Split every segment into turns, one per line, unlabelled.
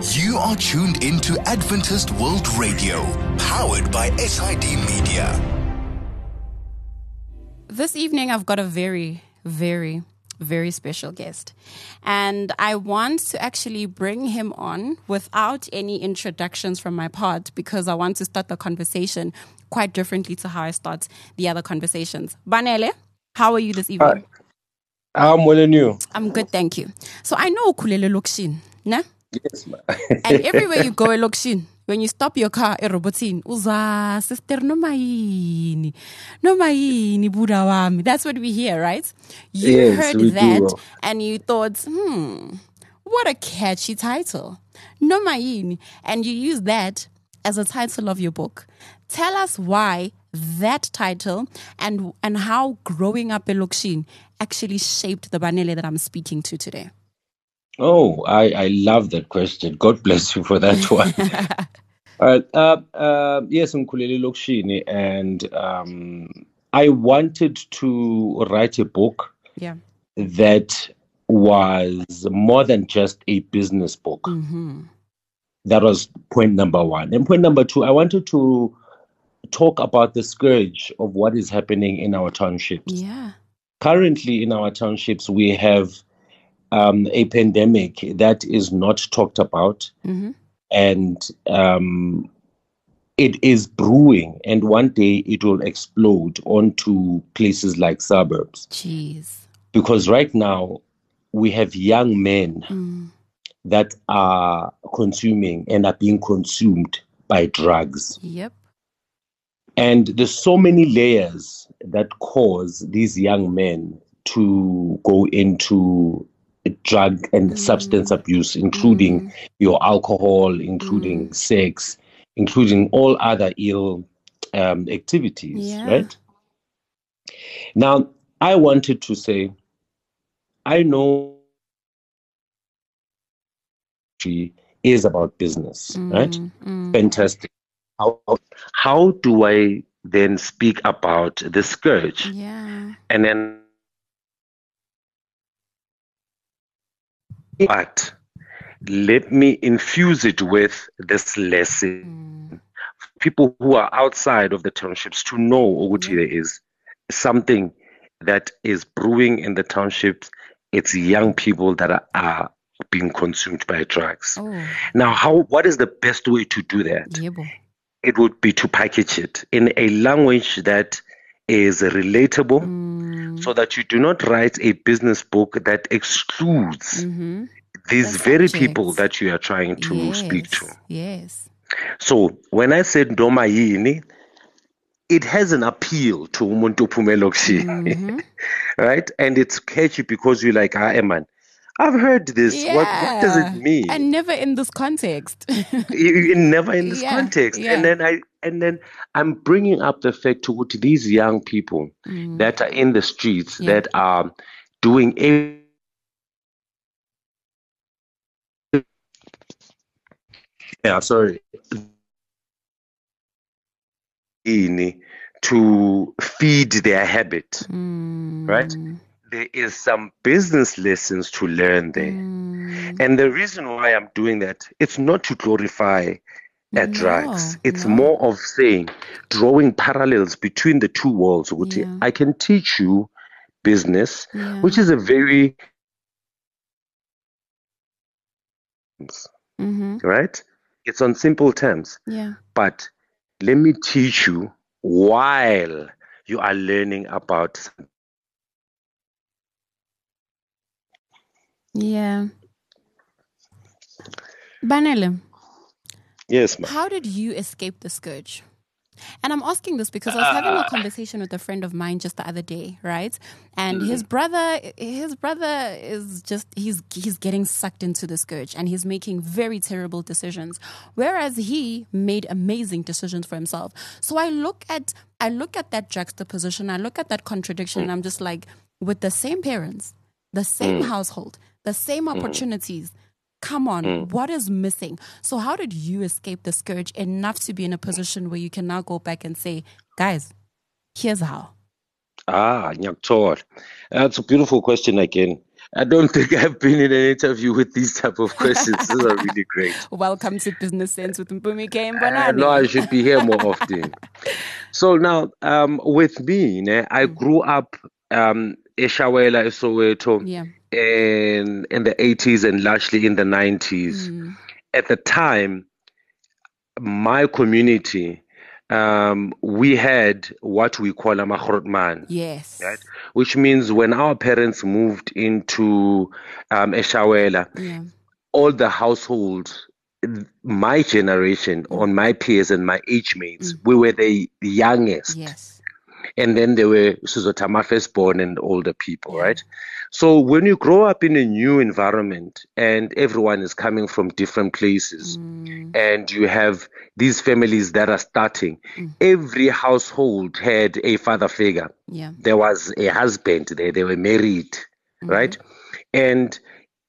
You are tuned into Adventist World Radio, powered by SID Media.
This evening, I've got a very, very, very special guest. And I want to actually bring him on without any introductions from my part because I want to start the conversation quite differently to how I start the other conversations. Banele, how are you this evening?
I'm well and you?
I'm good, thank you. So I know Kulele Lokshin, ne?
Yes, ma'am.
And everywhere you go, Lokshin, when you stop your car, Robotin, Uza, sister, no maini, Buddha wami. That's what we hear, right? You
Yes,
heard
we
that
do.
and you thought, what a catchy title. No maini. And you use that as a title of your book. Tell us why that title and how growing up in Lokshin actually shaped the Banele that I'm speaking to today.
Oh, I love that question. God bless you for that one. All right. Yes, I'm Kulele Lokshini, and I wanted to write a book that was more than just a business book.
Mm-hmm.
That was point number one. And point number two, I wanted to talk about the scourge of what is happening in our townships.
Yeah.
Currently, in our townships, we have a pandemic that is not talked about, and it is brewing, and one day it will explode onto places like suburbs.
Jeez.
Because right now we have young men that are consuming and are being consumed by drugs.
Yep.
And there's so many layers that cause these young men to go into drug and substance abuse, including your alcohol, including sex, including all other ill activities, right? Now, I wanted to say, I know she is about business, right? Fantastic. How do I then speak about the scourge?
Yeah.
And then but let me infuse it with this lesson. People who are outside of the townships to know Oguti there is something that is brewing in the townships. It's young people that are being consumed by drugs. Now, what is the best way to do that? It would be to package it in a language that is relatable, so that you do not write a business book that excludes these very people that you are trying to speak to.
Yes.
So when I said Ndoma Yini, it has an appeal to umuntu ophume Lokshi, right? And it's catchy because you're like, man, I've heard this.
Yeah.
What does it mean?
And never in this context.
Never in this context.
Yeah.
And then I'm bringing up the fact to these young people that are in the streets that are doing to feed their habit, right? There is some business lessons to learn there. And the reason why I'm doing that, it's not to glorify drugs. It's more of saying, drawing parallels between the two worlds. I can teach you business, which is a very, right? It's on simple terms. But let me teach you while you are learning about.
Yeah. Banele.
Yes, ma'am.
How did you escape the scourge? And I'm asking this because I was having a conversation with a friend of mine just the other day, right? And his brother is just, he's getting sucked into the scourge and he's making very terrible decisions, whereas he made amazing decisions for himself. So I look at that juxtaposition, I look at that contradiction, and I'm just like, with the same parents, the same household, the same opportunities, come on, what is missing? So how did you escape the scourge enough to be in a position where you can now go back and say, guys, here's how?
Nyaktor. That's a beautiful question again. I don't think I've been in an interview with these type of questions. These are really great.
Welcome to Business Sense with Mpumi K.
I know I should be here more often. So now, with me, I grew up eShawela, Soweto,
Yeah.
in the 80s and largely in the 90s. At the time, my community, we had what we call a Mahrotman.
Yes.
Right? Which means when our parents moved into eShawela,
Yeah.
all the households, my generation, on my peers and my age mates, we were the youngest.
Yes.
And then there were Suzotama firstborn and older people, right? So when you grow up in a new environment and everyone is coming from different places and you have these families that are starting, every household had a father figure.
Yeah.
There was a husband there, they were married, right? And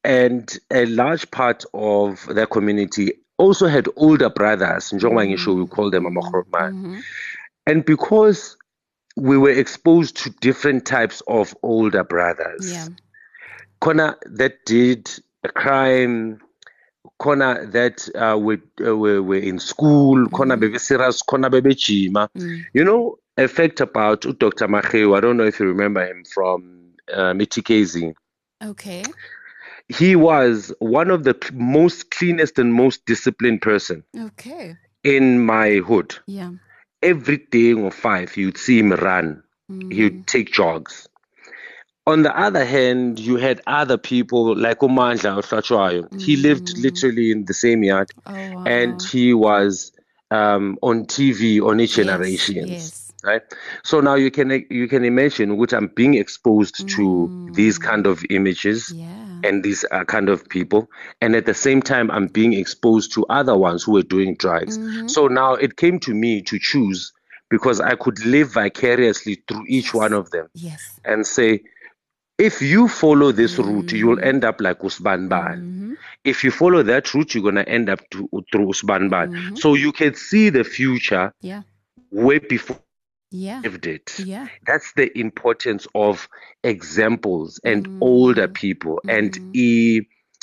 a large part of their community also had older brothers. In Njengoba we call them a Mahrotman. And because we were exposed to different types of older brothers.
Yeah.
Kona that did a crime, Kona that were in school, Kona bebe serious, Kona bebe chima. You know, a fact about Dr. Macheu, I don't know if you remember him from Mitikezi.
Okay.
He was one of the most cleanest and most disciplined person
Okay.
in my hood.
Yeah.
Every day of 5, you'd see him run. He'd take jogs. On the other hand, you had other people like Umandla Ohlachwayo. He lived literally in the same yard.
Oh, wow.
And he was on TV on each generations.
Yes.
Right? So now you can imagine which I'm being exposed to these kind of images.
Yeah.
And these kind of people, and at the same time I'm being exposed to other ones who were doing drugs. So now it came to me to choose, because I could live vicariously through each one of them.
Yes.
And say, if you follow this route, you'll end up like Usman Ban. If you follow that route, you're going to end up through Usman Ban. So you can see the future way before lived it.
Yeah.
That's the importance of examples and older people and the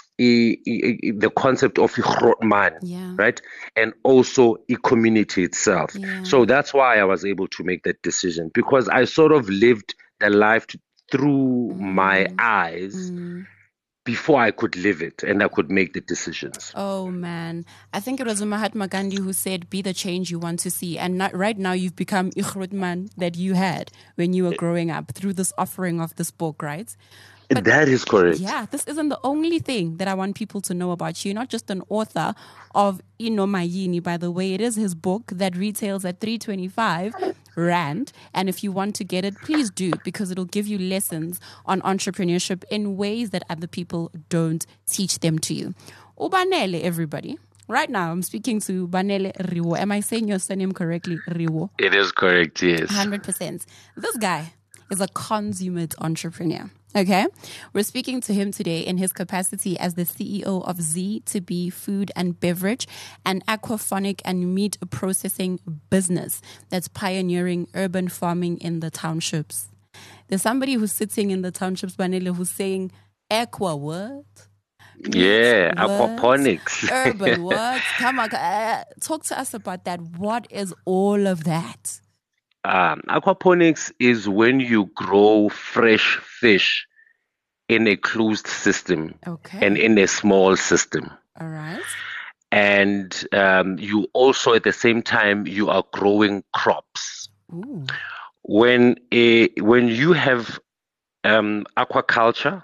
concept of Grootman, right? And also the community itself. So that's why I was able to make that decision, because I sort of lived the life through my eyes before I could live it and I could make the decisions.
Oh, man. I think it was Mahatma Gandhi who said, be the change you want to see. And right now you've become Grootman that you had when you were growing up through this offering of this book, right? But
that is correct.
Yeah, this isn't the only thing that I want people to know about you. You're not just an author of Mayini, by the way. It is his book that retails at 325 Rand. And if you want to get it, please do, because it'll give you lessons on entrepreneurship in ways that other people don't teach them to you. Ubanele, everybody. Right now, I'm speaking to Banele Riwo. Am I saying your surname correctly, Riwo?
It is correct, yes.
100%. This guy is a consummate entrepreneur. Okay, we're speaking to him today in his capacity as the CEO of Z2B Food and Beverage, an aquaphonic and meat processing business that's pioneering urban farming in the townships. There's somebody who's sitting in the townships, Banele, who's saying, aqua what?
Yeah, aquaponics.
Urban what? Come on, talk to us about that. What is all of that?
Aquaponics is when you grow fresh fish in a closed system and in a small system.
All right.
And you also, at the same time, you are growing crops.
Ooh.
When you have aquaculture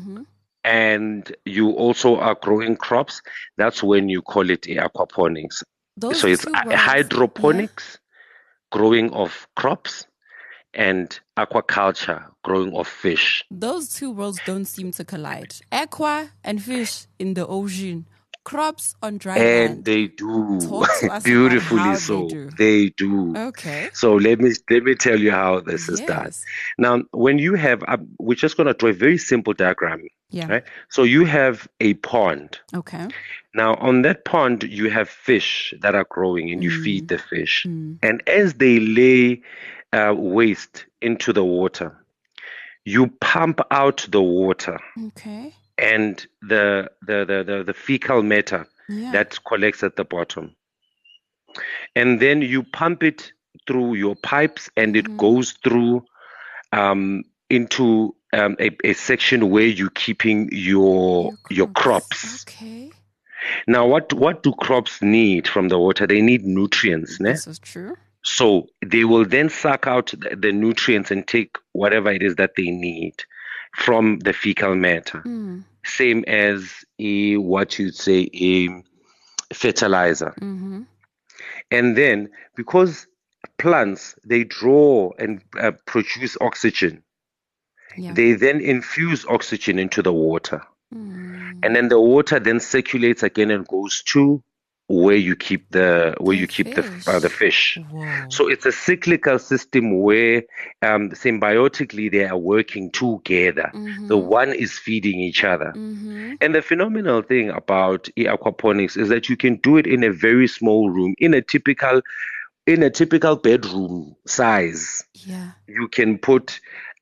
and you also are growing crops, that's when you call it aquaponics. So it's hydroponics. Growing of crops, and aquaculture, growing of fish.
Those two worlds don't seem to collide. Aqua and fish in the ocean, crops on dry land.
And they do.
Talk to us
Beautifully
about how
so.
They
do.
Okay.
So let me tell you how this is done. Now, when you have, we're just going to draw a very simple diagram.
Yeah.
Right? So you have a pond.
Okay.
Now, on that pond, you have fish that are growing and you feed the fish. And as they lay waste into the water, you pump out the water
Okay.
and the fecal matter
Yeah.
that collects at the bottom. And then you pump it through your pipes, and it goes through into a section where you're keeping your crops.
Okay.
Now, what do crops need from the water? They need nutrients, ne?
This is true.
So they will then suck out the nutrients and take whatever it is that they need from the fecal matter. Same as what you'd say a fertilizer. And then because plants, they draw and produce oxygen, they then infuse oxygen into the water. And then the water then circulates again and goes to where you keep the fish.
Whoa.
So it's a cyclical system where symbiotically they are working together. The one is feeding each other. And the phenomenal thing about aquaponics is that you can do it in a very small room, in a typical bedroom size.
Yeah.
You can put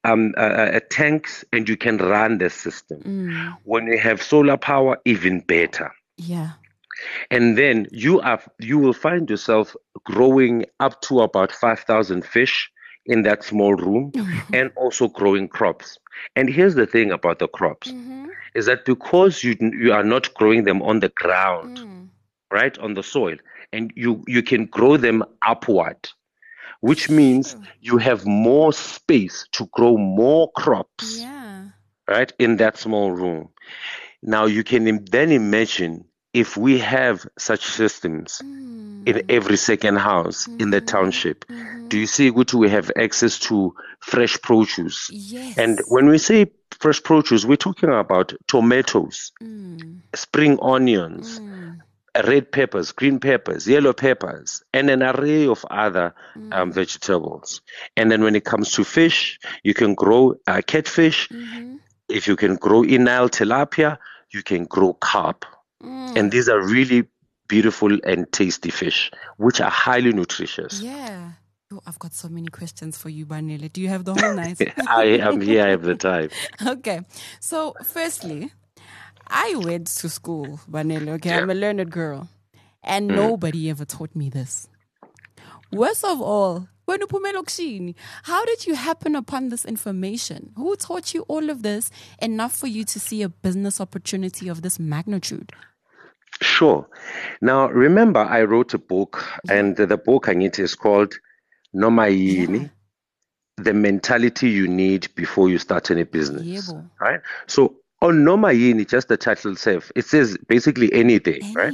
tanks and you can run the system. When you have solar power, even better.
Yeah.
And then you will find yourself growing up to about 5,000 fish in that small room, and also growing crops. And here's the thing about the crops, is that because you are not growing them on the ground, right, on the soil, and you can grow them upward, which means you have more space to grow more crops, right, in that small room. Now you can then imagine if we have such systems in every second house in the township. Do you see which we have access to fresh produce?
Yes.
And when we say fresh produce, we're talking about tomatoes, spring onions, red peppers, green peppers, yellow peppers, and an array of other vegetables. And then when it comes to fish, you can grow catfish. If you can grow Nile tilapia, you can grow carp. And these are really beautiful and tasty fish, which are highly nutritious.
Yeah. Oh, I've got so many questions for you, Banele. Do you have the whole night?
I am here, I have the time.
Okay. So, firstly, I went to school, Banele. Okay, I'm a learned girl. And nobody ever taught me this. Worst of all, how did you happen upon this information? Who taught you all of this enough for you to see a business opportunity of this magnitude?
Sure. Now, remember, I wrote a book, and the book is called Noma Yini, The Mentality You Need Before You Start Any Business. Right? So, on Noma Yini, just the title itself, it says basically anything, right?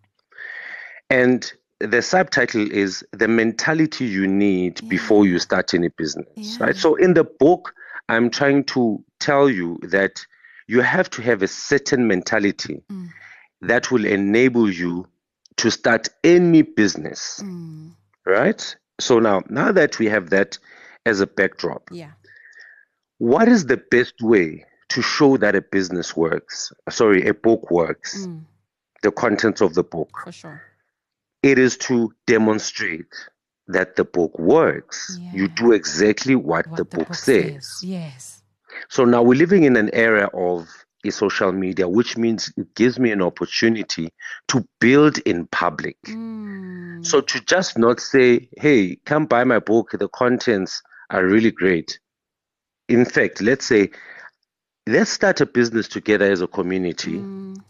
And the subtitle is The Mentality You Need Before You Start Any Business, right? So in the book, I'm trying to tell you that you have to have a certain mentality that will enable you to start any business, right? So now that we have that as a backdrop, what is the best way to show that a business works? Sorry, a book works, the contents of the book.
For sure.
It is to demonstrate that the book works. You do exactly what the book says.
Yes.
So now we're living in an era of social media, which means it gives me an opportunity to build in public. So to just not say, hey, come buy my book, the contents are really great. In fact, let's say, let's start a business together as a community.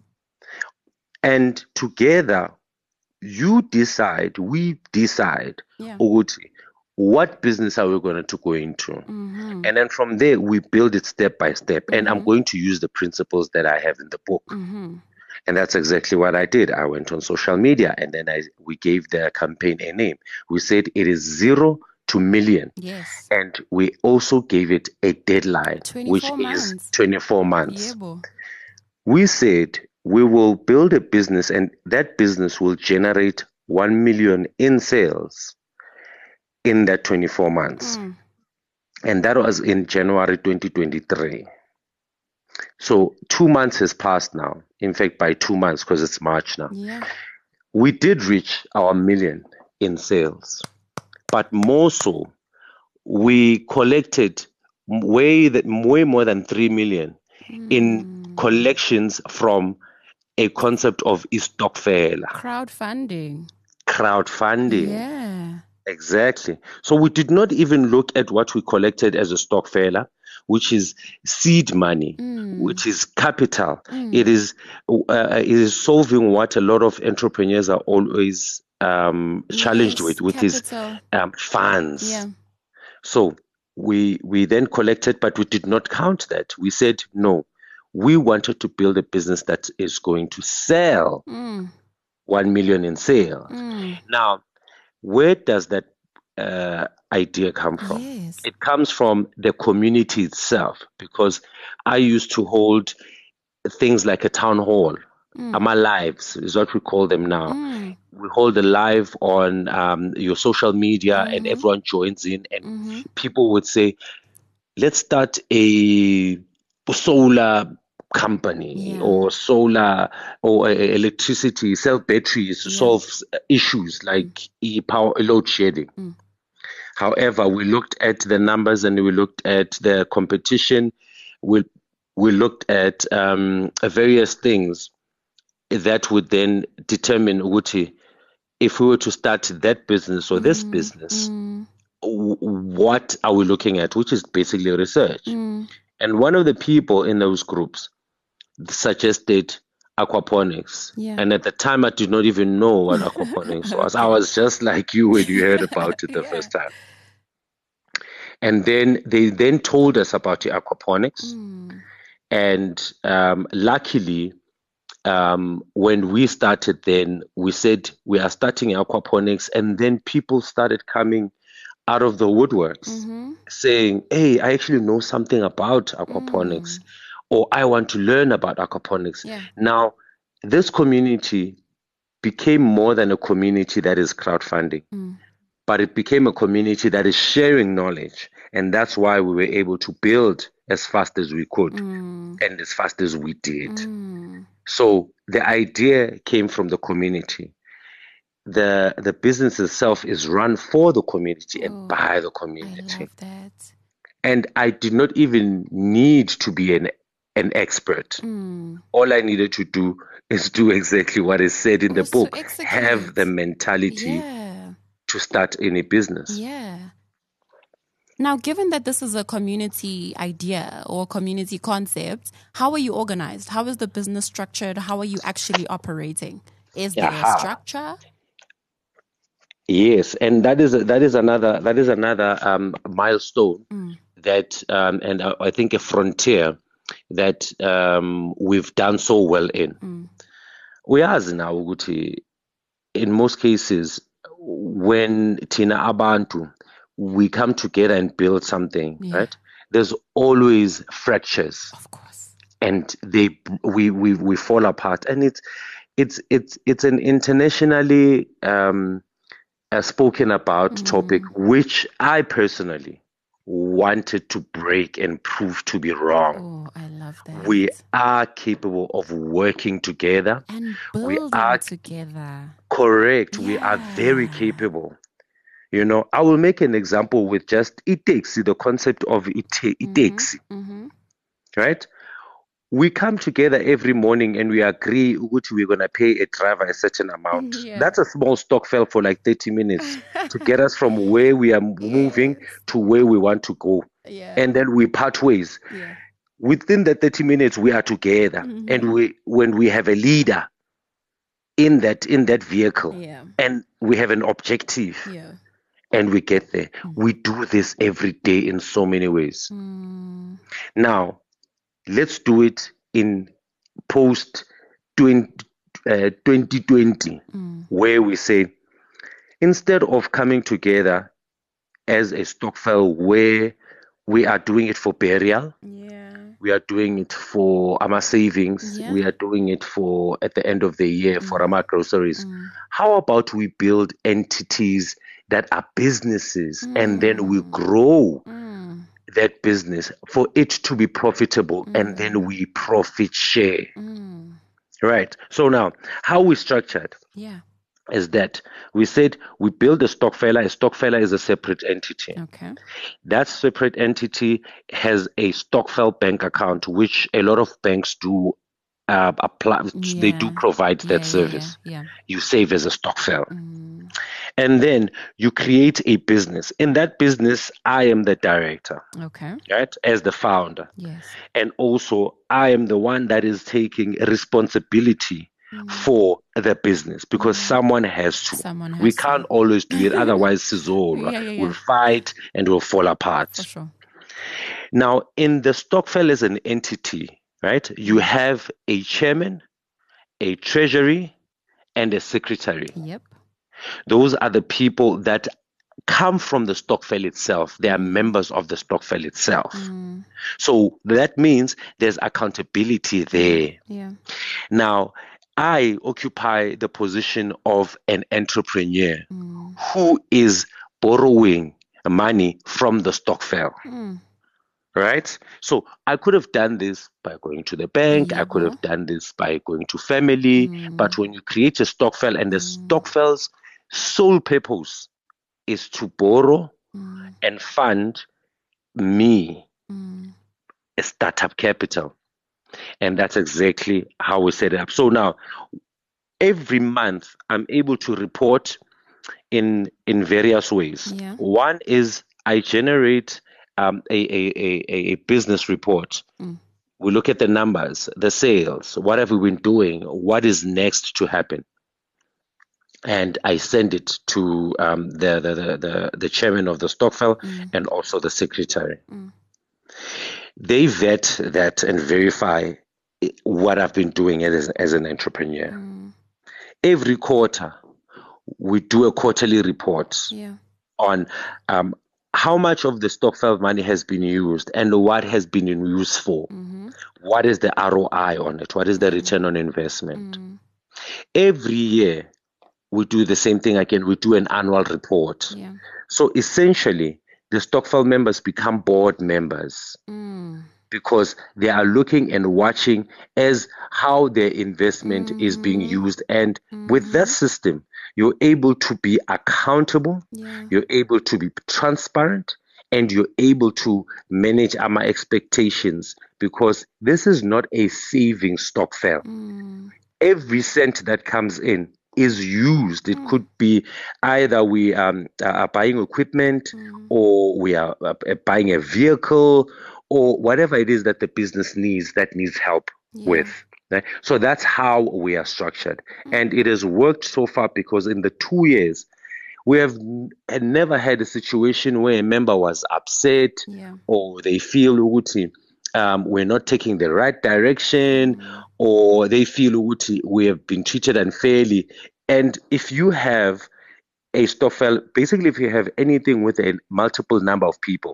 And together, we decide, what business are we going to go into? And then from there, we build it step by step. And I'm going to use the principles that I have in the book. And that's exactly what I did. I went on social media, and then we gave the campaign a name. We said it is 0 to million.
Yes.
And we also gave it a deadline, which is 24 months. We said we will build a business, and that business will generate 1 million in sales in that 24 months. And that was in January 2023. So 2 months has passed now. In fact, by 2 months, because it's March now. We did reach our million in sales. But more so, we collected way more than 3 million in collections from a concept of istokfela. Crowdfunding.
Yeah.
Exactly. So we did not even look at what we collected as a stokfela, which is seed money, which is capital. It is solving what a lot of entrepreneurs are always challenged with is funds.
Yeah.
So we then collected, but we did not count that. We said no. We wanted to build a business that is going to sell 1 million in sales. Now, where does that idea come from?
Yes.
It comes from the community itself, because I used to hold things like a town hall. Ama lives is what we call them now. We hold a live on your social media, and everyone joins in, and people would say, let's start a solar company or solar or electricity, sell batteries to solve issues like power load shedding. However, we looked at the numbers and we looked at the competition. We looked at various things that would then determine if we were to start that business or this business, what are we looking at, which is basically research. And one of the people in those groups suggested aquaponics. And at the time, I did not even know what aquaponics was. I was just like you when you heard about it the first time. And then they then told us about the aquaponics. And luckily, when we started, then we said we are starting aquaponics, and then people started coming out of the woodworks saying, hey, I actually know something about aquaponics, or I want to learn about aquaponics. Now, this community became more than a community that is crowdfunding, but it became a community that is sharing knowledge. And that's why we were able to build as fast as we could and as fast as we did. So the idea came from the community. The business itself is run for the community and by the community.
I love that.
And I did not even need to be an expert. All I needed to do is do exactly what is said in the book. Have the mentality to start any business.
Yeah. Now, given that this is a community idea or community concept, how are you organized? How is the business structured? How are you actually operating? Is there a structure?
Yes, and that is another milestone that and I think a frontier that we've done so well in. We are now, Uguti, in most cases, when Tina Abantu, we come together and build something, right? There's always fractures,
of course,
and we fall apart, and it's an internationally spoken about topic, which I personally wanted to break and prove to be wrong.
Oh, I love that.
We are capable of working together
and building together.
Correct. We are very capable. You know, I will make an example with just iTaxi, the concept of iTaxi, right? We come together every morning and we agree which we're going to pay a driver a certain amount. That's a small stokvel for like 30 minutes to get us from where we are moving to where we want to go. And then we part ways. Within the 30 minutes, we are together. And when we have a leader in that vehicle and we have an objective, and we get there. We do this every day in so many ways. Now, let's do it in post 2020, where we say, instead of coming together as a stokvel where we are doing it for burial, we are doing it for our savings, we are doing it for at the end of the year for our groceries. How about we build entities that are businesses and then we grow that business for it to be profitable and then we profit share. Right. So now, how we structured? is that we said we build a stokvel. A stokvel is a separate entity.
Okay.
That separate entity has a stokvel bank account, which a lot of banks do apply. They do provide that service.
Yeah.
You save as a stokvel. And then you create a business. In that business, I am the director.
Okay.
Right? As the founder.
Yes.
And also, I am the one that is taking responsibility for the business because someone has to. We can't always do it. Otherwise, we'll fight and we'll fall apart.
For sure.
Now, in the stokvel as an entity, right, you have a chairman, a treasury, and a secretary.
Yep.
Those are the people that come from the stokvel itself. They are members of the stokvel itself. So that means there's accountability there.
Yeah.
Now, I occupy the position of an entrepreneur who is borrowing money from the stokvel. Right? So I could have done this by going to the bank. I could have done this by going to family. But when you create a stokvel, and the stokvel's sole purpose is to borrow and fund me, a startup capital. And that's exactly how we set it up. So now, every month, I'm able to report in various ways.
Yeah.
One is I generate a business report. We look at the numbers, the sales, what have we been doing, what is next to happen. And I send it to the chairman of the stokvel and also the secretary. They vet that and verify what I've been doing as an entrepreneur. Every quarter, we do a quarterly report on how much of the stokvel money has been used and what has been used for. What is the ROI on it? What is the return on investment? Every year, we do the same thing again. We do an annual report. So essentially, the stokvel members become board members because they are looking and watching as how their investment is being used. And with that system, you're able to be accountable, you're able to be transparent, and you're able to manage our expectations because this is not a saving stokvel. Every cent that comes in is used. It could be either we are buying equipment or we are buying a vehicle or whatever it is that the business needs help with. Right? So that's how we are structured. And it has worked so far because in the 2 years, we had never had a situation where a member was upset or they feel we're not taking the right direction or they feel we have been treated unfairly. And if you have a stokvel, basically if you have anything with a multiple number of people,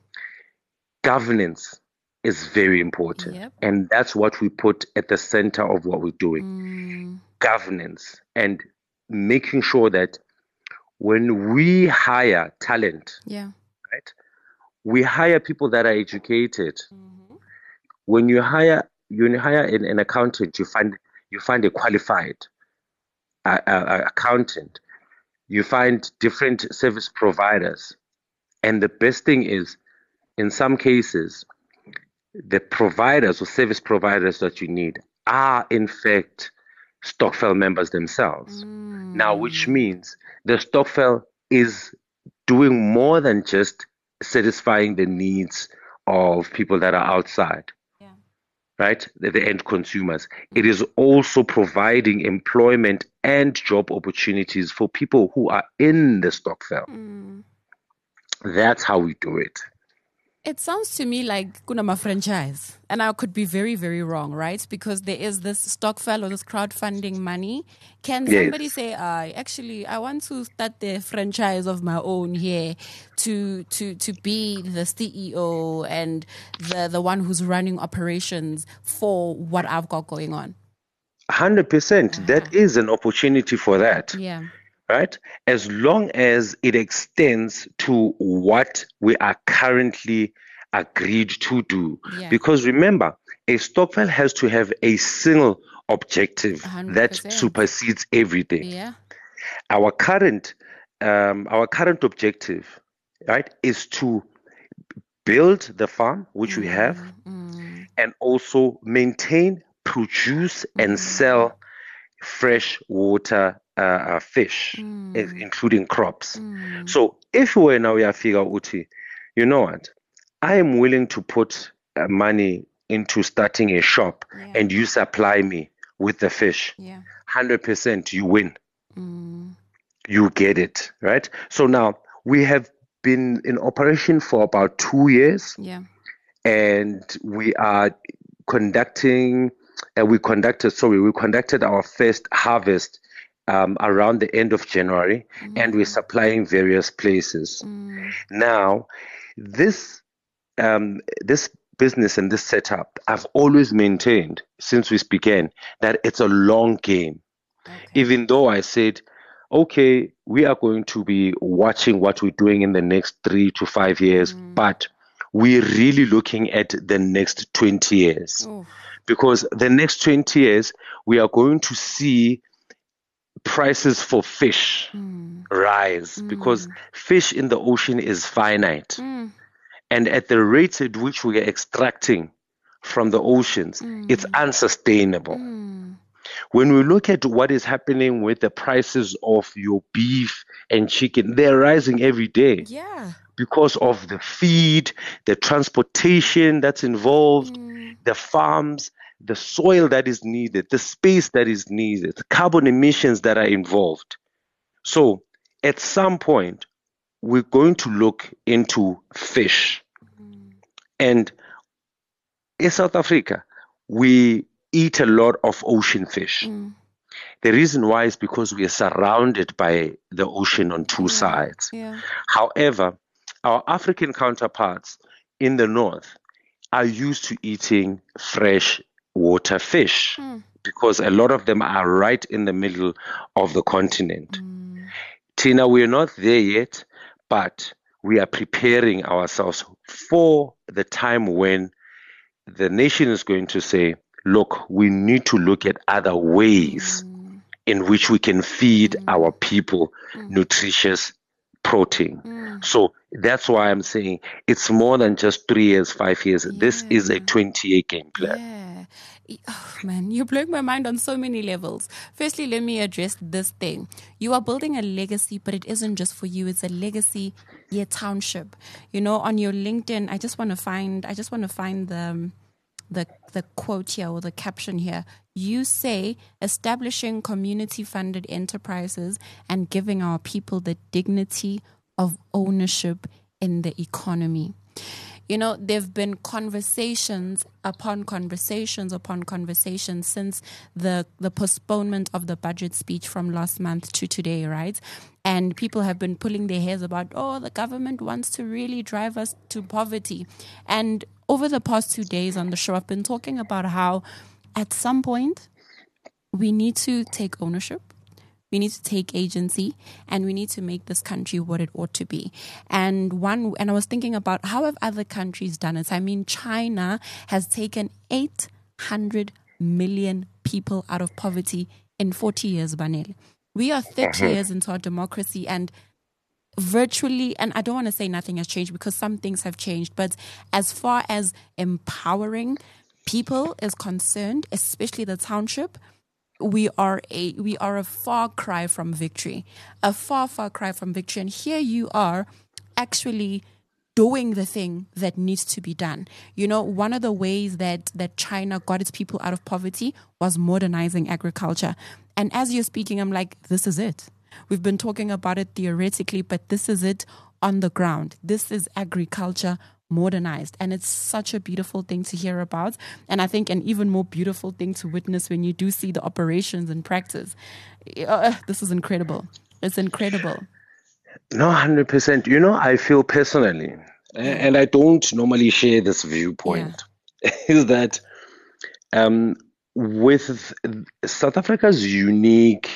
governance is very important. And that's what we put at the center of what we're doing. Governance and making sure that when we hire talent, right, we hire people that are educated. When you hire an accountant, you find a qualified accountant. You find different service providers, and the best thing is, in some cases, the providers or service providers that you need are in fact stokvel members themselves. Now, which means the stokvel is doing more than just satisfying the needs of people that are outside. Right? The end consumers. It is also providing employment and job opportunities for people who are in the stokvel. That's how we do it.
It sounds to me like Kunama franchise, and I could be very, very wrong, right? Because there is this stokvel or this crowdfunding money. Can somebody say, actually, I want to start the franchise of my own here to be the CEO and the one who's running operations for what I've got going on?
100%. That is an opportunity for that.
Yeah.
Right? As long as it extends to what we are currently agreed to do. Because remember, a stokvel has to have a single objective
100%.
that supersedes everything. Our current objective, right, is to build the farm which we have, and also maintain, produce, and sell fresh water fish, including crops. So if we now figure uti, you know what, I am willing to put money into starting a shop, and you supply me with the fish. 100% you win. You get it, right? So now we have been in operation for about 2 years. And we conducted our first harvest around the end of January, and we're supplying various places. Now, this business and this setup, I've always maintained since we began that it's a long game. Even though I said, okay, we are going to be watching what we're doing in the next 3 to 5 years, but we're really looking at the next 20 years. Because the next 20 years, we are going to see prices for fish rise, because fish in the ocean is finite. And at the rate at which we are extracting from the oceans, it's unsustainable. When we look at what is happening with the prices of your beef and chicken, they're rising every day. Because of the feed, the transportation that's involved, the farms, the soil that is needed, the space that is needed, the carbon emissions that are involved. So at some point, we're going to look into fish. And in South Africa, we eat a lot of ocean fish. The reason why is because we are surrounded by the ocean on two sides. However, our African counterparts in the north are used to eating fresh water fish because a lot of them are right in the middle of the continent. Tina, we're not there yet, but we are preparing ourselves for the time when the nation is going to say, look, we need to look at other ways in which we can feed our people nutritious protein. So that's why I'm saying it's more than just 3 years, 5 years. This is a 20-year game plan.
Oh, man, you're blowing my mind on so many levels. Firstly, let me address this thing. You are building a legacy, but it isn't just for you. It's a legacy, township. You know, on your LinkedIn, I just want to find the quote here, or the caption here. You say establishing community-funded enterprises and giving our people the dignity of ownership in the economy. You know, there've been conversations upon conversations upon conversations since the postponement of the budget speech from last month to today, right? And people have been pulling their hairs about, the government wants to really drive us to poverty. And over the past 2 days on the show, I've been talking about how at some point we need to take ownership. We need to take agency, and we need to make this country what it ought to be. And I was thinking about how have other countries done it? I mean, China has taken 800 million people out of poverty in 40 years, Banel. We are 30 years into our democracy, and virtually, and I don't want to say nothing has changed because some things have changed, but as far as empowering people is concerned, especially the township, we are a far cry from victory, a far cry from victory. And here you are actually doing the thing that needs to be done. You know, one of the ways that China got its people out of poverty was modernizing agriculture. And as you're speaking, I'm like, this is it. We've been talking about it theoretically, but this is it on the ground. This is agriculture modernized, and it's such a beautiful thing to hear about, and I think an even more beautiful thing to witness when you do see the operations in practice. This is incredible. It's incredible.
No, 100%. You know, I feel personally, and I don't normally share this viewpoint, is that with South Africa's unique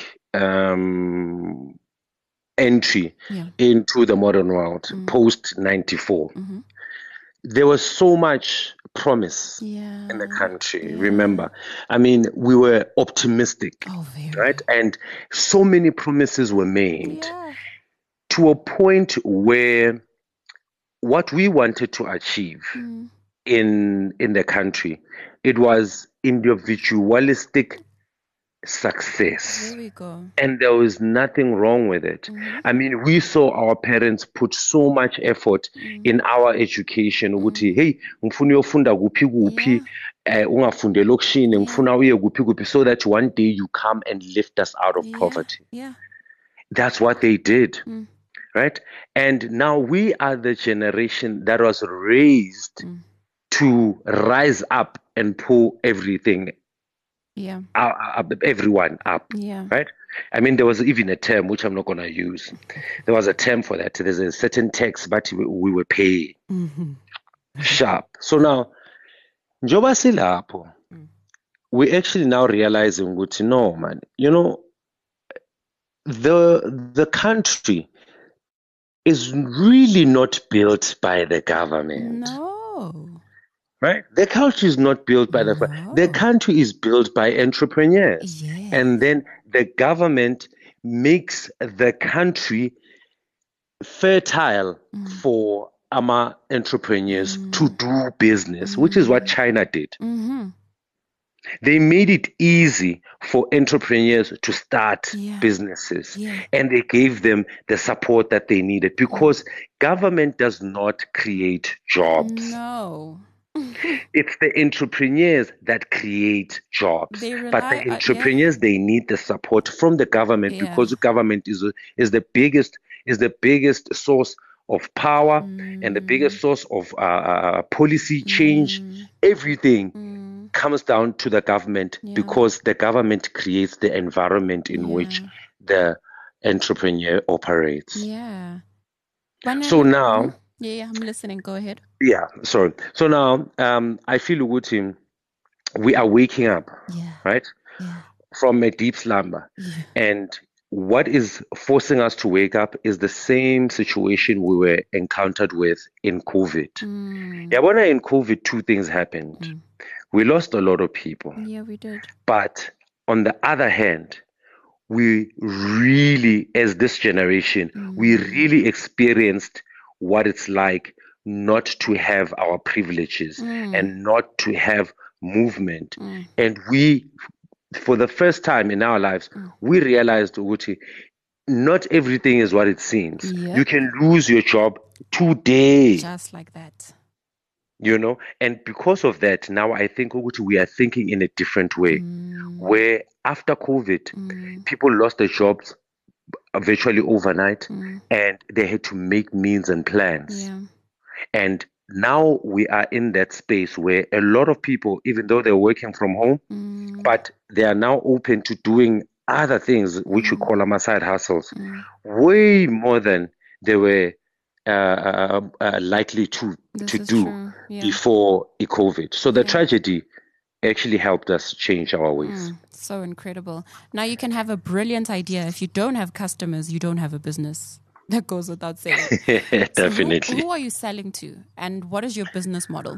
entry into the modern world post 94, there was so much promise
Yeah.
in the country.
Yeah.
Remember, I mean, we were optimistic,
Oh, very.
right? And so many promises were made
Yeah.
to a point where what we wanted to achieve in the country, it was individualistic success.
There we go.
And there was nothing wrong with it. I mean, we saw our parents put so much effort in our education. Ukuthi, hey, ngifuna uyofunda kuphi kuphi, ungafundela okushini, ngifuna uye kuphi kuphi, so that one day you come and lift us out of poverty.
Yeah.
That's what they did. Right? And now we are the generation that was raised to rise up and pull everything, everyone up.
Yeah.
Right? I mean, there was even a term which I'm not going to use. There was a term for that. There's a certain tax, but we were paying sharp. So now, njoba silapho, we actually now realizing, no, man, you know, the country is really not built by the government.
No.
Right? The country is not built by the country is built by entrepreneurs.
Yes.
And then the government makes the country fertile for entrepreneurs to do business, which is what China did. They made it easy for entrepreneurs to start businesses, and they gave them the support that they needed, because government does not create jobs.
No.
It's the entrepreneurs that create jobs. But the entrepreneurs, they need the support from the government, because the government is the biggest source of power and the biggest source of policy change. Everything comes down to the government, because the government creates the environment in which the entrepreneur operates.
Yeah.
So now,
I'm listening. Go ahead.
Yeah, sorry. So now, I feel Uguti, we are waking up, right, from a deep slumber, and what is forcing us to wake up is the same situation we were encountered with in COVID. Yeah, when in COVID, two things happened. We lost a lot of people.
Yeah, we did.
But on the other hand, we really, as this generation, we really experienced what it's like not to have our privileges and not to have movement. And we, for the first time in our lives, we realized, Uguti, not everything is what it seems. You can lose your job today.
Just like that.
You know, and because of that, now I think, Uguti, we are thinking in a different way, where after COVID, people lost their jobs virtually overnight, and they had to make means and plans. And now we are in that space where a lot of people, even though they're working from home, but they are now open to doing other things, which we call them side hustles, way more than they were likely to do before COVID. So the tragedy actually helped us change our ways.
So incredible. Now you can have a brilliant idea. If you don't have customers, you don't have a business. That goes without saying.
Definitely.
So who are you selling to, and what is your business model?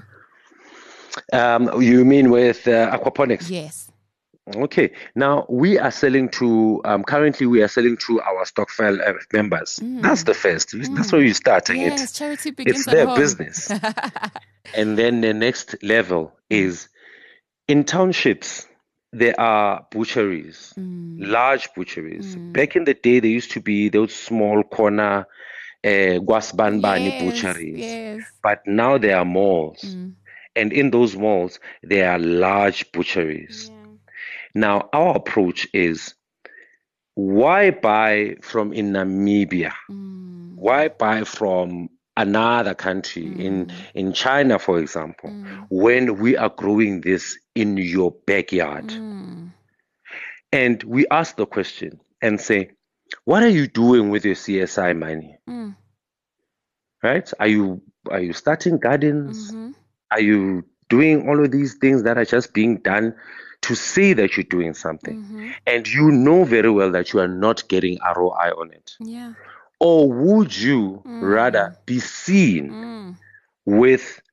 You mean with aquaponics?
Yes.
Okay. Now we are selling to, currently we are selling to our Stokvel members. That's the first. That's where you're starting it.
Yes, charity begins
it's
at
their
home.
business. And then the next level is in townships. There are butcheries, large butcheries. Back in the day, there used to be those small corner Gwasbanbani butcheries. But now there are malls. And in those malls, there are large butcheries. Now, our approach is, why buy from in Namibia? Why buy from another country, in China, for example, when we are growing this in your backyard? And we ask the question and say, what are you doing with your CSI money? Right? Are you starting gardens? Are you doing all of these things that are just being done to say that you're doing something? And you know very well that you are not getting ROI on it. Or would you rather be seen with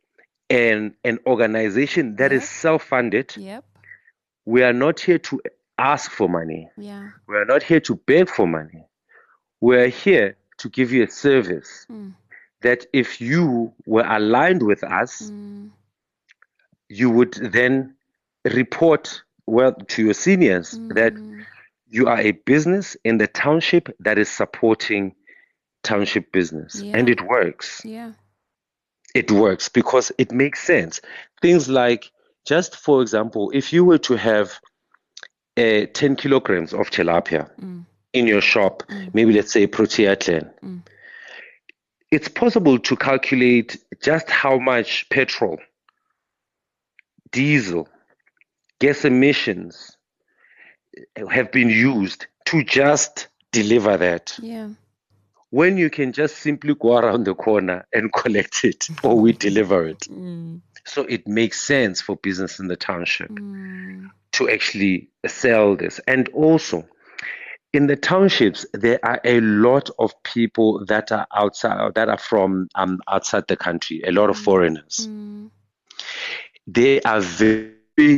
an organization that is
Yep.
self-funded.
Yep.
We are not here to ask for money.
Yeah.
We are not here to beg for money. We are here to give you a service that if you were aligned with us, you would then report to your seniors that you are a business in the township that is supporting township business.
Yeah.
And it works.
Yeah.
It works because it makes sense. Things like, just for example, if you were to have 10 kilograms of tilapia in your shop, maybe let's say Protea Clan, it's possible to calculate just how much petrol, diesel, gas emissions have been used to just deliver that.
Yeah.
When you can just simply go around the corner and collect it, or we deliver it. So it makes sense for business in the township to actually sell this. And also, in the townships, there are a lot of people that are outside, that are from outside the country, a lot of foreigners. They are very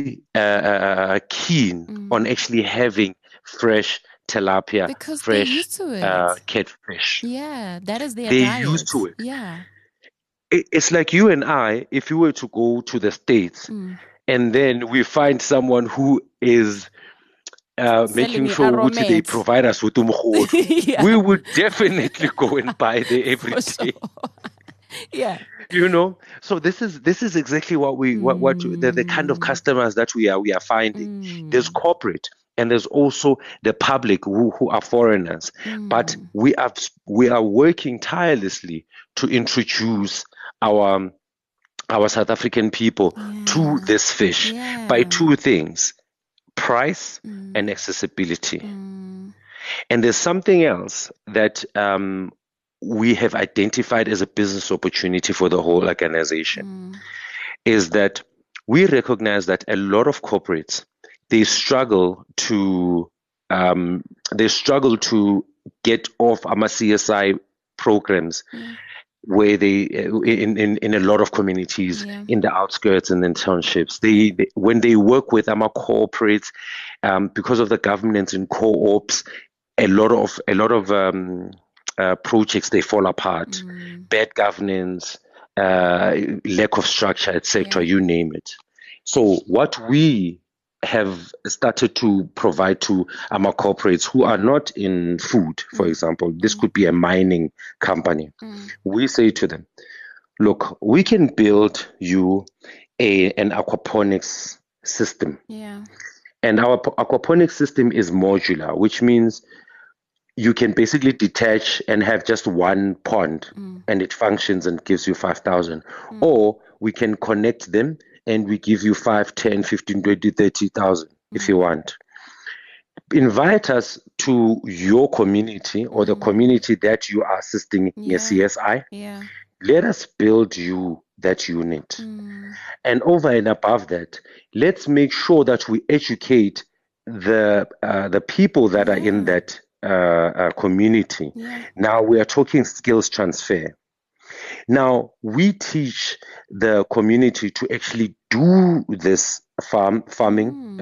keen on actually having fresh tilapia,
Because they're used
fresh
to it.
catfish.
Yeah, that is their
They're
diet.
used to it.
Yeah.
It's like you and I, if you were to go to the States and then we find someone who is making
me
sure
a
which they
romance.
provide us with umkhodu,
Yeah.
we would definitely go and buy there every
For
day.
sure. Yeah.
You know, so this is exactly what the kind of customers that we are finding. There's corporate and there's also the public who are foreigners, but we are working tirelessly to introduce our South African people to this fish by two things: price and accessibility. And there's something else that we have identified as a business opportunity for the whole organization, is that we recognize that a lot of corporates, they struggle to get off CSI programs where they in a lot of communities in the outskirts and in townships. They when they work with corporates, because of the governance and co-ops, a lot of projects, they fall apart. Bad governance, lack of structure, etc. You name it. So what we have started to provide to our corporates who are not in food, for example, this could be a mining company. We say to them, look, we can build you an aquaponics system.
Yeah.
And our aquaponics system is modular, which means you can basically detach and have just one pond and it functions and gives you 5,000. Or we can connect them and we give you 5, 10, 15, 20, 30,000 if you want. Invite us to your community or the community that you are assisting in CSI.
Yeah.
Let us build you that unit. And over and above that, let's make sure that we educate the people that are in that community. Now we are talking skills transfer. Now we teach the community to actually do this farming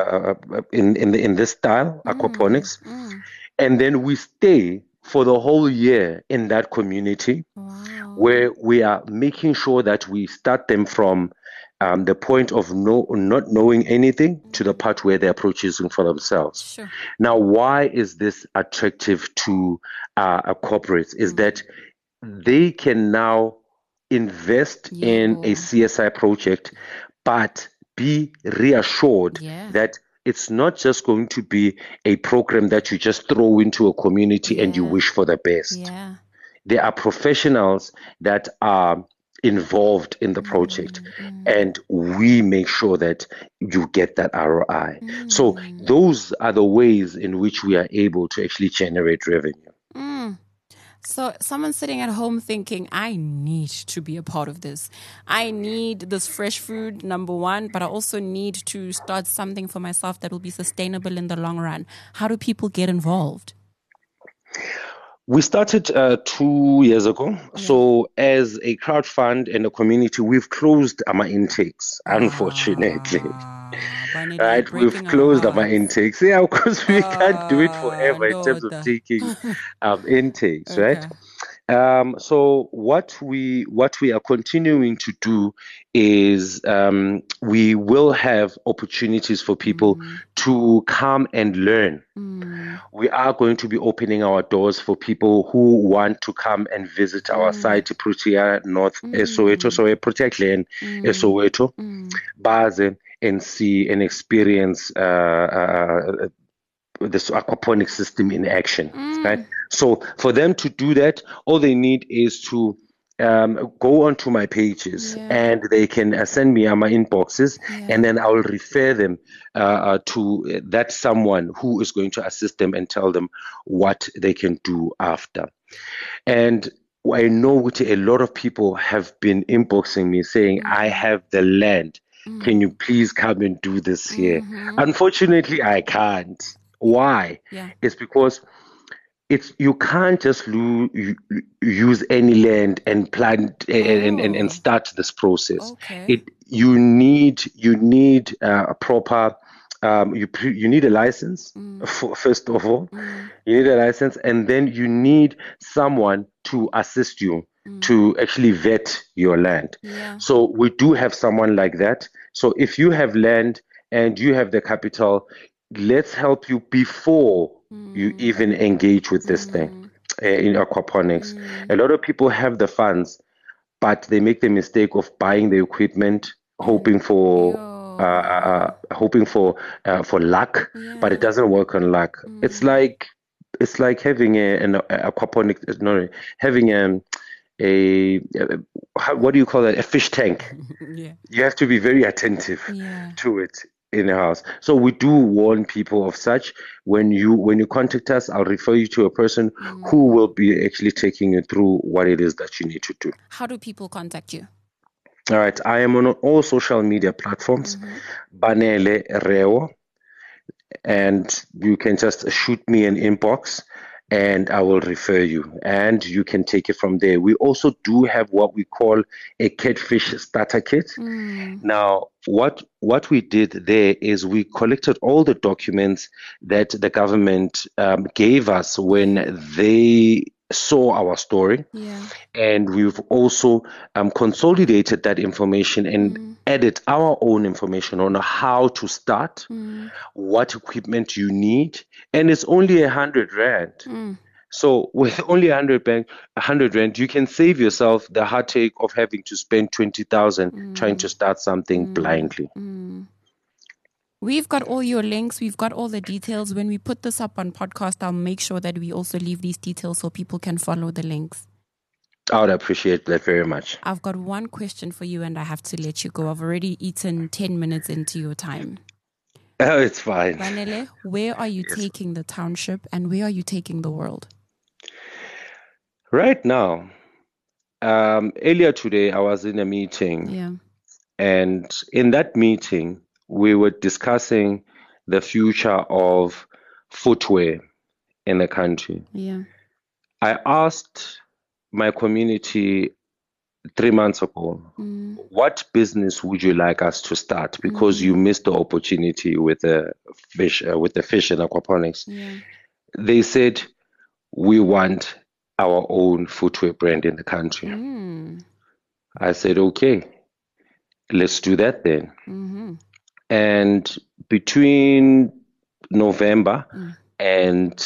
in this style, aquaponics, and then we stay for the whole year in that community, where we are making sure that we start them from the point of not knowing anything to the part where they're producing for themselves.
Sure.
Now, why is this attractive to corporates? Is that they can now invest in a CSI project, but be reassured that it's not just going to be a program that you just throw into a community and you wish for the best.
Yeah.
There are professionals that are involved in the project, and we make sure that you get that ROI. So those are the ways in which we are able to actually generate revenue.
So someone sitting at home thinking, I need to be a part of this. I need this fresh food, number one, but I also need to start something for myself that will be sustainable in the long run. How do people get involved?
We started 2 years ago.
Yeah.
So as a crowdfund and a community, we've closed our intakes, unfortunately.
Vanity,
Right? We've
breaking our
closed our
hearts.
intakes. Yeah, of course, we can't do it forever in terms of
Ndoda.
taking intakes, right?
Okay.
So what we are continuing to do is we will have opportunities for people to come and learn. We are going to be opening our doors for people who want to come and visit our site, Protea North, Soweto, so Protea Glen, Soweto, Baze, and see and experience this aquaponics system in action, right? So for them to do that, all they need is to go onto my pages and they can send me my inboxes, and then I will refer them to that someone who is going to assist them and tell them what they can do after. And I know that a lot of people have been inboxing me saying, I have the land. Can you please come and do this here? Unfortunately, I can't. Why?
Yeah.
It's because you can't just use any land and plant and start this process.
Okay.
You need a proper you need a license first of all. You need a license, and then you need someone to assist you to actually vet your land.
Yeah.
So we do have someone like that. So if you have land and you have the capital, let's help you before you even engage with this thing in aquaponics. A lot of people have the funds, but they make the mistake of buying the equipment, hoping for luck, but it doesn't work on luck. It's like having an aquaponic, no, having what do you call that? A fish tank.
Yeah.
You have to be very attentive to it in a house. So we do warn people of such. When you contact us, I'll refer you to a person who will be actually taking you through what it is that you need to do.
How do people contact you?
All right, I am on all social media platforms, Banele Reo, and you can just shoot me an inbox and I will refer you, and you can take it from there. We also do have what we call a catfish starter kit. Now, what we did there is we collected all the documents that the government gave us when they saw our story, and we've also consolidated that information and added our own information on how to start, what equipment you need, and it's only 100 rand. So with only 100 rand, you can save yourself the heartache of having to spend 20,000 trying to start something blindly.
We've got all your links. We've got all the details. When we put this up on podcast, I'll make sure that we also leave these details so people can follow the links.
I would appreciate that very much.
I've got one question for you and I have to let you go. I've already eaten 10 minutes into your time.
Oh, it's fine.
Vanele, where are you taking the township and where are you taking the world?
Right now, earlier today, I was in a meeting.
Yeah.
And in that meeting, we were discussing the future of footwear in the country.
Yeah.
I asked my community 3 months ago, what business would you like us to start? Because you missed the opportunity with the fish and aquaponics.
Yeah.
They said, we want our own footwear brand in the country. I said, okay, let's do that then. And between November and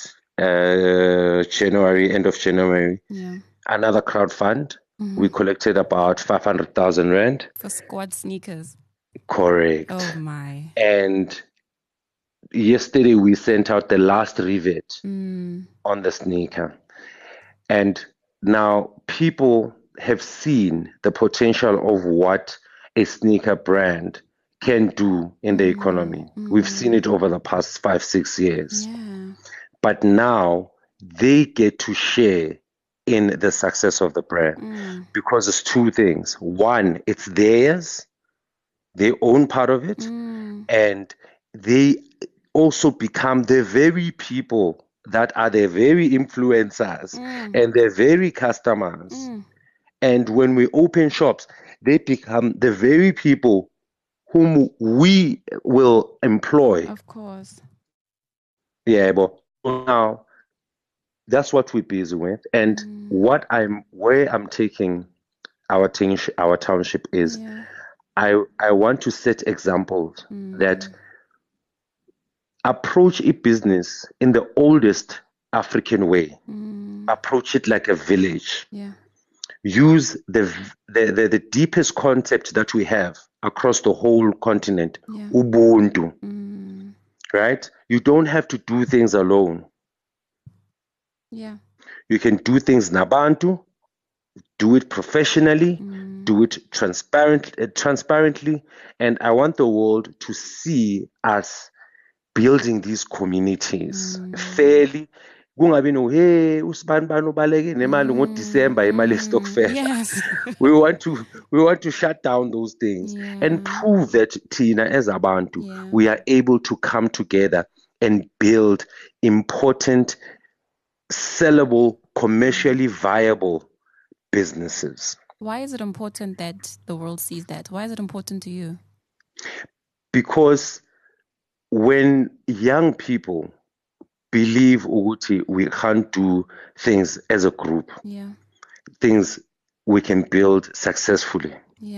January, end of January, another crowdfund. We collected about 500,000 rand.
For squad sneakers.
Correct.
Oh my.
And yesterday we sent out the last rivet on the sneaker. And now people have seen the potential of what a sneaker brand can do in the economy. We've seen it over the past 5-6 years.
Yeah.
But now they get to share in the success of the brand because it's two things. One, it's theirs. They own part of it. And they also become the very people that are the very influencers and the very customers. And when we open shops, they become the very people whom we will employ.
Of course.
Yeah, but now that's what we're busy with. And where I'm taking our township is I want to set examples that approach a business in the oldest African way. Approach it like a village.
Yeah.
Use the deepest concept that we have across the whole continent, Ubuntu. Right? You don't have to do things alone.
Yeah.
You can do things nabantu, do it professionally, do it transparently, and I want the world to see us building these communities fairly. Kungabi no hey usibani bani ubaleke nemali ngoDecember imali stokfest.
Yes.
we want to shut down those things and prove that Tina as abantu we are able to come together and build important, sellable, commercially viable businesses.
Why is it important that the world sees that? Why is it important to you?
Because when young people believe Uguti, we can't do things as a group, things we can build successfully.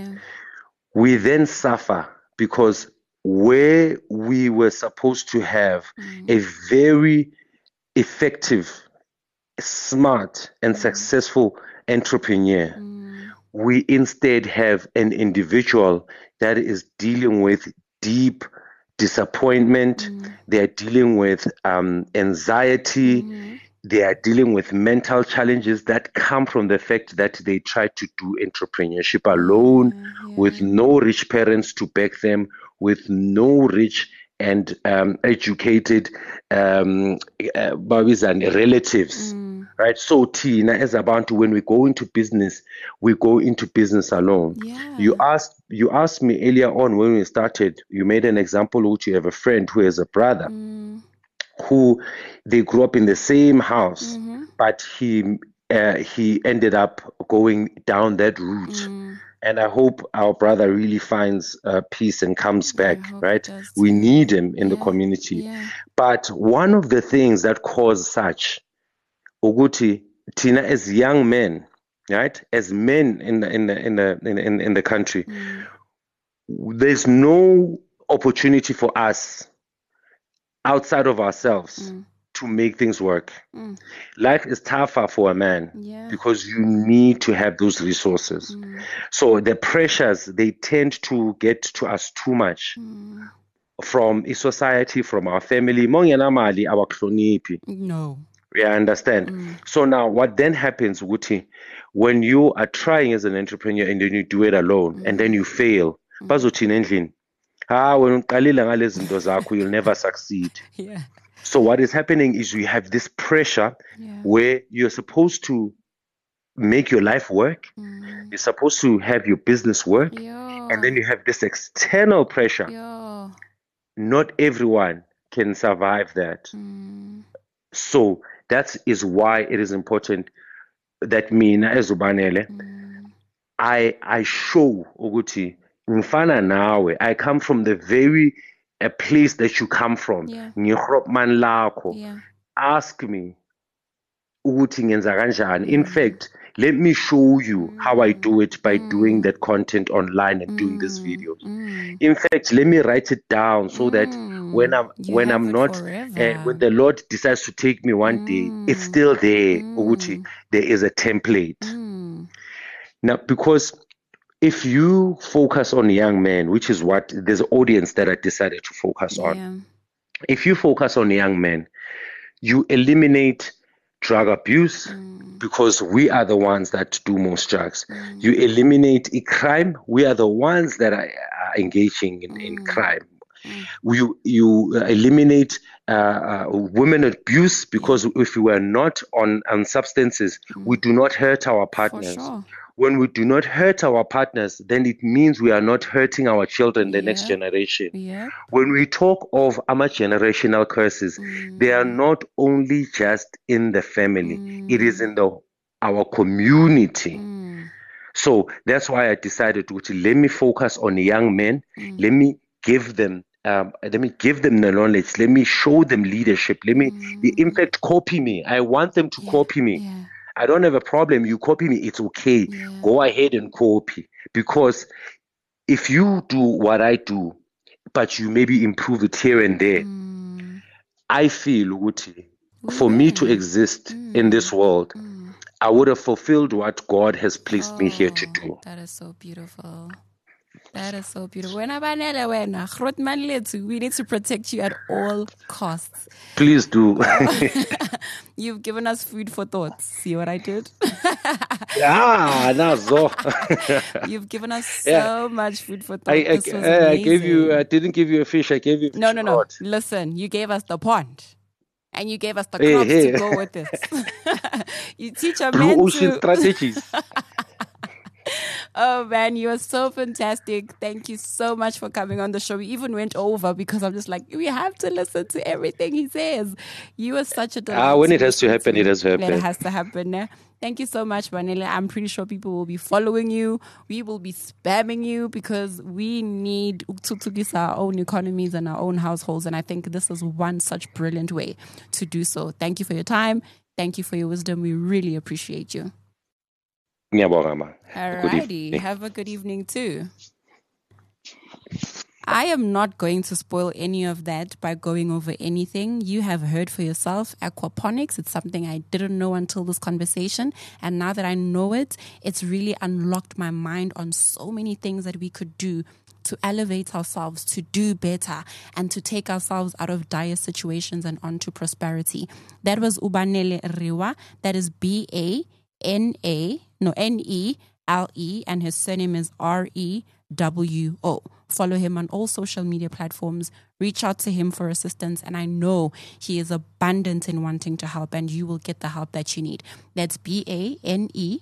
We then suffer because where we were supposed to have a very effective, smart, and successful entrepreneur, we instead have an individual that is dealing with deep disappointment, they are dealing with anxiety, they are dealing with mental challenges that come from the fact that they try to do entrepreneurship alone with no rich parents to back them, with no rich and educated relatives. Right? So Tina as Abantu, when we go into business alone. You asked me earlier on when we started, you made an example which you have a friend who has a brother who they grew up in the same house, but he ended up going down that route. And I hope our brother really finds peace and comes back, right? We need him in the community. But one of the things that caused such Uguti, Tina, as young men, right, as men in the country, there's no opportunity for us outside of ourselves to make things work. Life is tougher for a man because you need to have those resources. So the pressures, they tend to get to us too much from a society, from our family.
No.
Yeah, I understand. So now what then happens, Wuti, when you are trying as an entrepreneur and then you do it alone and then you fail, you'll never succeed. So what is happening is you have this pressure where you're supposed to make your life work, you're supposed to have your business work, and then you have this external pressure. Not everyone can survive that. So that is why it is important that mina as ubanele, I show ukuthi ngifana nawe. I come from the very a place that you come from. Ngirhopman lakho. Ask me ukuthi ngenza kanjani. In fact, let me show you how I do it by doing that content online and doing this video. In fact, let me write it down so that when I'm not, when the Lord decides to take me one day, it's still there. There is a template. Now, because if you focus on young men, which is what there's an audience that I decided to focus on. If you focus on young men, you eliminate drug abuse because we are the ones that do most drugs. You eliminate crime. We are the ones that are engaging in crime. You eliminate women abuse because if we were not on substances, we do not hurt our partners. when we do not hurt our partners, then it means we are not hurting our children, the next generation.
Yeah.
When we talk of generational curses, they are not only just in the family, it is in our community. So that's why I decided to let me focus on young men. Let me give them the knowledge. Let me show them leadership. In fact, copy me. I want them to copy me.
Yeah.
I don't have a problem. You copy me. It's okay. Go ahead and copy. Because if you do what I do, but you maybe improve it here and there, I feel, Uti, for me to exist in this world, I would have fulfilled what God has placed me here to do.
That is so beautiful. That is so beautiful. We need to protect you at all costs.
Please do.
You've given us food for thoughts. See what I did? You've given us so much food for thought.
I didn't give you a fish. I gave you a fish.
No. Listen, you gave us the pond. And you gave us the crops to go with it. You teach a man
ocean strategies.
Oh man, you are so fantastic. Thank you so much for coming on the show. We even went over because I'm just like, we have to listen to everything he says. You are such a delight.
When it has to happen, it has to happen.
It has to happen. Thank you so much, Vanilla. I'm pretty sure people will be following you. We will be spamming you because we need to our own economies and our own households. And I think this is one such brilliant way to do so. Thank you for your time. Thank you for your wisdom. We really appreciate you. Alrighty. Have a good evening too. I am not going to spoil any of that by going over anything. You have heard for yourself aquaponics. It's something I didn't know until this conversation. And now that I know it, it's really unlocked my mind on so many things that we could do to elevate ourselves, to do better, and to take ourselves out of dire situations and onto prosperity. That was Ubanele Riwa. That is Benele, and his surname is Rewo. Follow him on all social media platforms. Reach out to him for assistance, and I know he is abundant in wanting to help, and you will get the help that you need. That's Benele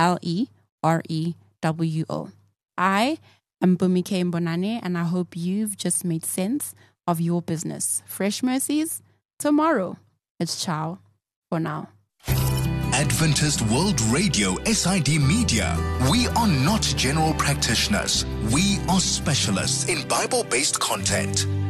Rewo. I am Bumike Mbonane, and I hope you've just made sense of your business. Fresh mercies tomorrow. It's ciao for now.
Adventist World Radio SID Media. We are not general practitioners. We are specialists in Bible-based content.